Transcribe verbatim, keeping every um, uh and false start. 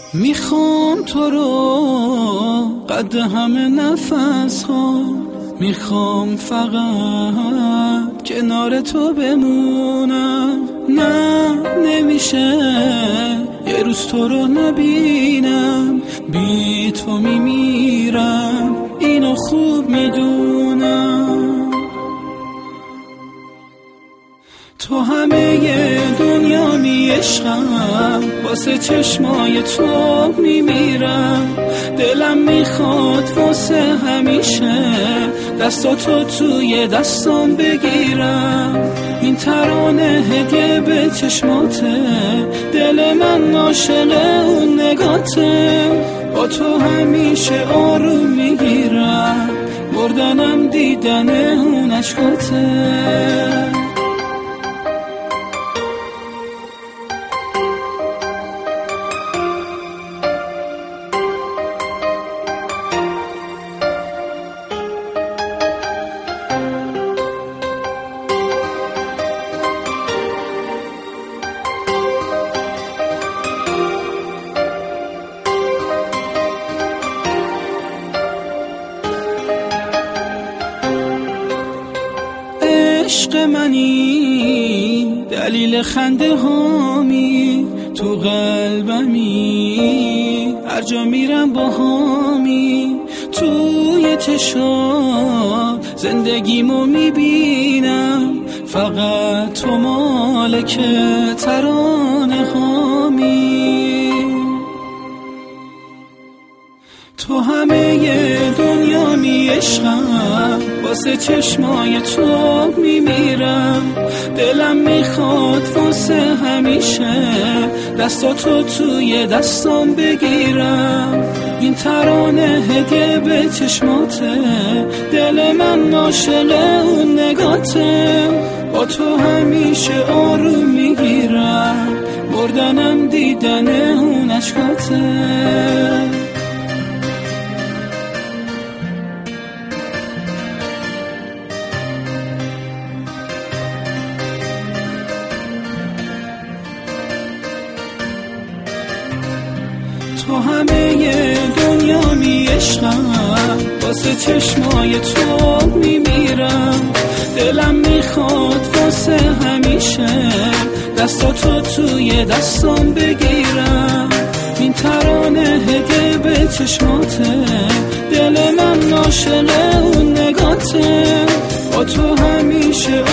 میخوام تو رو قد همه نفس ها، میخوام فقط کنار تو بمونم. نه نمیشه یه روز تو رو نبینم، بی تو میمیرم اینو خوب میدونم. تو همه دنیا می عشقم، واسه چشمای تو میمیرم. دلم میخواد واسه همیشه دستاتو توی دستام بگیرم. این ترانه هدیه به چشماته، دل من عاشق اون نگاته. با تو همیشه آروم میگیرم، مردنم دیدن اون عشقاته. عشق منی دلیل خنده هامی، تو قلبمی هر جا میرم با هامی. توی چشام زندگیمو میبینم، فقط تو مالک ترانه هامی. تو همه دنیا می عشقم، واسه چشمای تو میمیرم. دلم میخواد واسه همیشه دستاتو توی دستام بگیرم. این ترانه هدیه به چشماته، دل من عاشق اون نگاته. با تو همیشه آروم میگیرم، مردنم دیدن اون عشقاته. تو همه دنیا می عشقم، واسه چشمای تو میمیرم. دلم میخواد واسه همیشه دستاتو توی دستام بگیرم. این ترانه هدیه به چشماته، دل من عاشق اون نگاته. با تو همیشه